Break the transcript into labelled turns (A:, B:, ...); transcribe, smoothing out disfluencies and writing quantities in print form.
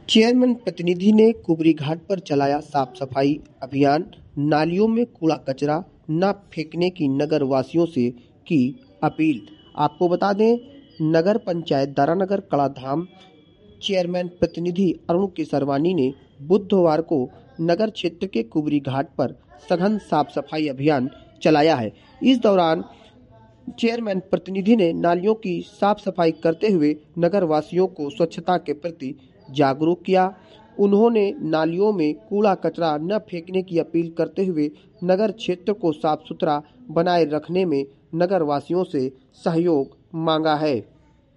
A: Chairman प्रतिनिधि ने कुबरी घाट पर चलाया साफ सफाई अभियान। नालियों में कूड़ा कचरा न फेंकने की नगर वासियों से की अपील। आपको बता दें, नगर पंचायत दारानगर कड़ाधाम चेयरमैन प्रतिनिधि अरुण केसरवानी ने बुधवार को नगर क्षेत्र के कुबरी घाट पर सघन साफ सफाई अभियान चलाया है। इस दौरान चेयरमैन प्रतिनिधि ने नालियों की साफ सफाई करते हुए नगर वासियों को स्वच्छता के प्रति जागरूक किया। उन्होंने नालियों में कूड़ा कचरा न फेंकने की अपील करते हुए नगर क्षेत्र को साफ सुथरा बनाए रखने में नगर वासियों से सहयोग मांगा है।